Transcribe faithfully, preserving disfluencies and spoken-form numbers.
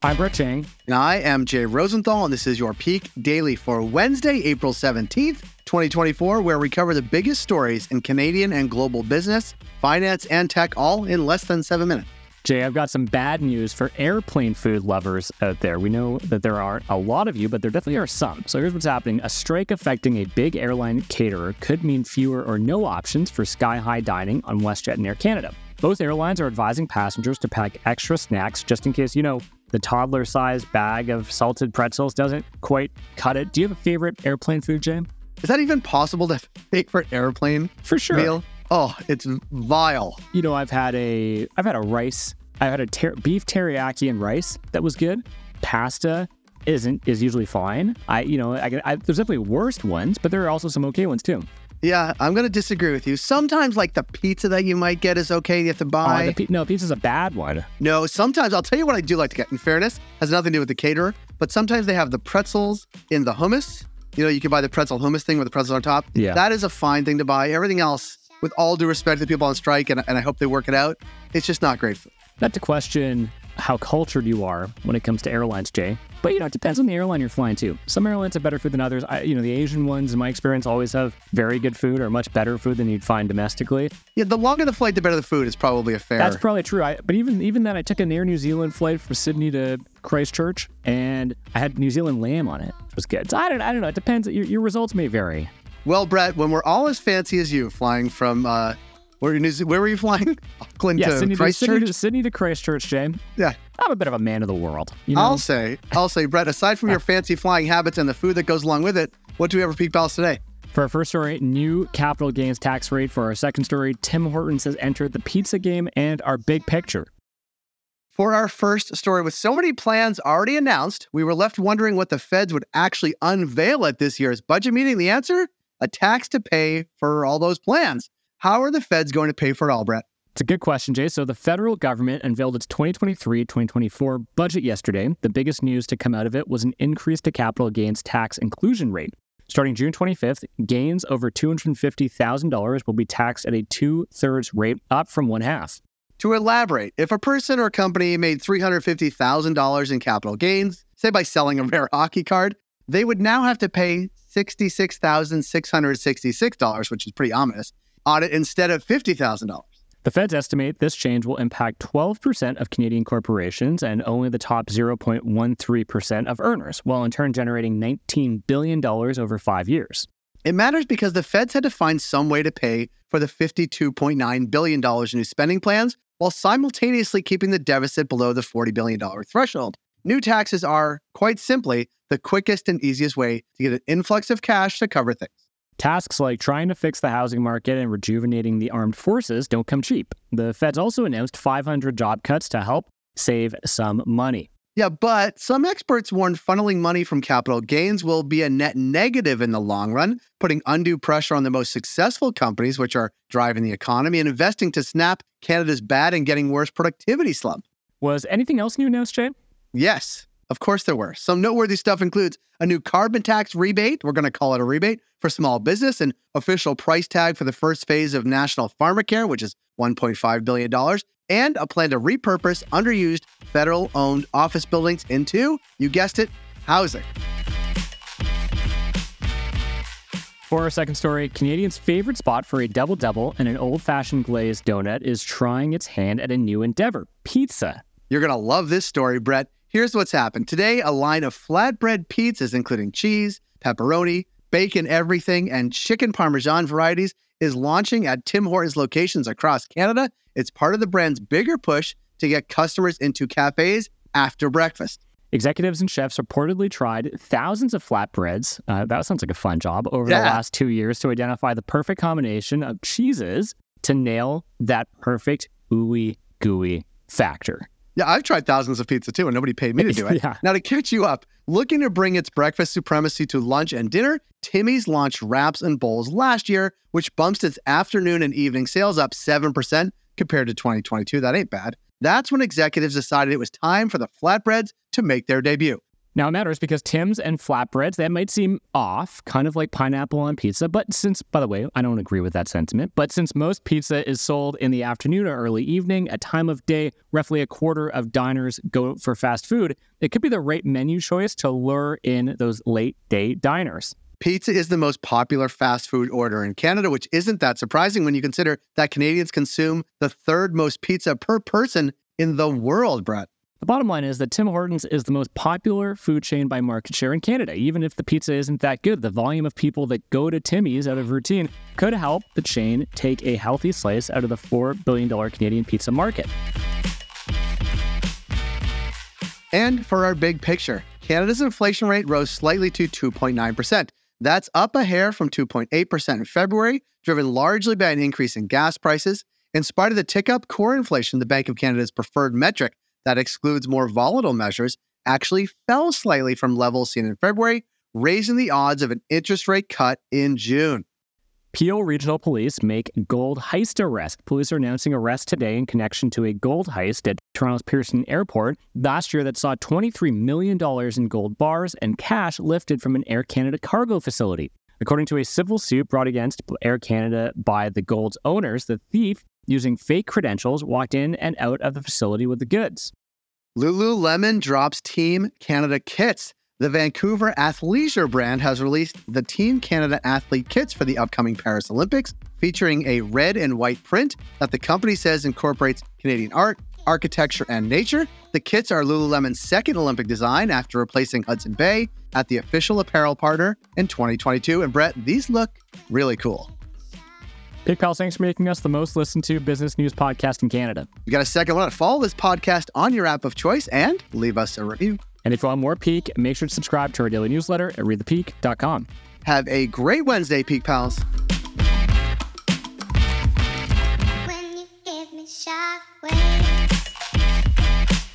I'm Brett Chang. And I am Jay Rosenthal, and this is your Peak Daily for Wednesday, April seventeenth, twenty twenty-four, where we cover the biggest stories in Canadian and global business, finance, and tech, all in less than seven minutes. Jay, I've got some bad news for airplane food lovers out there. We know that there aren't a lot of you, but there definitely are some. So here's what's happening. A strike affecting a big airline caterer could mean fewer or no options for sky-high dining on WestJet and Air Canada. Both airlines are advising passengers to pack extra snacks just in case, you know, the toddler-sized bag of salted pretzels doesn't quite cut it. Do you have a favorite airplane food, Jay? Is that even possible to have a favorite airplane For sure. meal? Oh, it's vile. You know, I've had a I've had a rice. I've had a ter- beef teriyaki and rice that was good. Pasta isn't is usually fine. I you know I, I there's definitely worst ones, but there are also some okay ones too. Yeah, I'm going to disagree with you. Sometimes, like, the pizza that you might get is okay. You have to buy. Uh, the pe- no, pizza's a bad one. No, sometimes, I'll tell you what I do like to get. In fairness, has nothing to do with the caterer, but sometimes they have the pretzels in the hummus. You know, you can buy the pretzel hummus thing with the pretzels on top. Yeah. That is a fine thing to buy. Everything else, with all due respect to the people on strike, and, and I hope they work it out, it's just not great food. Not to question how cultured you are when it comes to airlines, Jay, but, you know, it depends on the airline you're flying to. Some airlines have better food than others. I, you know, the Asian ones, in my experience, always have very good food or much better food than you'd find domestically. Yeah, the longer the flight, the better the food is probably a fair. That's probably true. I, but even even then, I took an Air New Zealand flight from Sydney to Christchurch, and I had New Zealand lamb on it, which was good. So I don't, I don't know. It depends. Your, your results may vary. Well, Brett, when we're all as fancy as you, flying from uh, where, New Ze- where were you flying? Auckland Yeah, to Sydney to, Christchurch. Sydney, to, Sydney to Christchurch, Jay. Yeah. I'm a bit of a man of the world. You know? I'll say, I'll say, Brett, aside from your fancy flying habits and the food that goes along with it, what do we have for Peak Pals today? For our first story, new capital gains tax rate. For our second story, Tim Hortons has entered the pizza game, and our big picture. For our first story, with so many plans already announced, we were left wondering what the feds would actually unveil at this year's budget meeting. The answer? A tax to pay for all those plans. How are the feds going to pay for it all, Brett? It's a good question, Jay. So the federal government unveiled its twenty twenty-three twenty twenty-four budget yesterday. The biggest news to come out of it was an increase to capital gains tax inclusion rate. Starting June twenty-fifth, gains over two hundred fifty thousand dollars will be taxed at a two-thirds rate, up from one-half. To elaborate, if a person or company made three hundred fifty thousand dollars in capital gains, say by selling a rare hockey card, they would now have to pay sixty-six thousand six hundred sixty-six dollars, which is pretty ominous, on it instead of fifty thousand dollars. The feds estimate this change will impact twelve percent of Canadian corporations and only the top zero point one three percent of earners, while in turn generating nineteen billion dollars over five years. It matters because the feds had to find some way to pay for the fifty-two point nine billion dollars in new spending plans while simultaneously keeping the deficit below the forty billion dollars threshold. New taxes are, quite simply, the quickest and easiest way to get an influx of cash to cover things. Tasks like trying to fix the housing market and rejuvenating the armed forces don't come cheap. The feds also announced five hundred job cuts to help save some money. Yeah, but some experts warn funneling money from capital gains will be a net negative in the long run, putting undue pressure on the most successful companies, which are driving the economy and investing to snap Canada's bad and getting worse productivity slump. Was anything else new announced, Jay? Yes, of course there were. Some noteworthy stuff includes a new carbon tax rebate, we're going to call it a rebate, for small business, an official price tag for the first phase of National Pharmacare, which is one point five billion dollars, and a plan to repurpose underused federal-owned office buildings into, you guessed it, housing. For our second story, Canadians' favorite spot for a double-double and an old-fashioned glazed donut is trying its hand at a new endeavor, pizza. You're going to love this story, Brett. Here's what's happened. Today, a line of flatbread pizzas, including cheese, pepperoni, bacon everything, and chicken parmesan varieties, is launching at Tim Hortons locations across Canada. It's part of the brand's bigger push to get customers into cafes after breakfast. Executives and chefs reportedly tried thousands of flatbreads, uh, that sounds like a fun job, over Yeah. the last two years to identify the perfect combination of cheeses to nail that perfect ooey gooey factor. Yeah, I've tried thousands of pizza too, and nobody paid me to do it. Yeah. Now, to catch you up, looking to bring its breakfast supremacy to lunch and dinner, Timmy's launched wraps and bowls last year, which bumps its afternoon and evening sales up seven percent compared to twenty twenty-two. That ain't bad. That's when executives decided it was time for the flatbreads to make their debut. Now, it matters because Tim's and flatbreads, that might seem off, kind of like pineapple on pizza. But since, by the way, I don't agree with that sentiment, but since most pizza is sold in the afternoon or early evening, a time of day roughly a quarter of diners go for fast food, it could be the right menu choice to lure in those late day diners. Pizza is the most popular fast food order in Canada, which isn't that surprising when you consider that Canadians consume the third most pizza per person in the world, Brett. The bottom line is that Tim Hortons is the most popular food chain by market share in Canada. Even if the pizza isn't that good, the volume of people that go to Timmy's out of routine could help the chain take a healthy slice out of the four billion dollars Canadian pizza market. And for our big picture, Canada's inflation rate rose slightly to two point nine percent. That's up a hair from two point eight percent in February, driven largely by an increase in gas prices. In spite of the tick-up, core inflation, the Bank of Canada's preferred metric that excludes more volatile measures, actually fell slightly from levels seen in February, raising the odds of an interest rate cut in June. Peel Regional Police make gold heist arrest. Police are announcing arrest today in connection to a gold heist at Toronto's Pearson Airport last year that saw twenty-three million dollars in gold bars and cash lifted from an Air Canada cargo facility. According to a civil suit brought against Air Canada by the gold's owners, the thief, using fake credentials, walked in and out of the facility with the goods. Lululemon drops Team Canada kits. The Vancouver athleisure brand has released the Team Canada athlete kits for the upcoming Paris Olympics, featuring a red and white print that the company says incorporates Canadian art, architecture, and nature. The kits are Lululemon's second Olympic design after replacing Hudson Bay at the official apparel partner in twenty twenty-two. And Brett, these look really cool. Pig Pals, thanks for making us the most listened to business news podcast in Canada. You got a second one? Follow this podcast on your app of choice and leave us a review. And if you want more Peak, make sure to subscribe to our daily newsletter at read the peak dot com. Have a great Wednesday, Peak Pals. When you give me shockwave.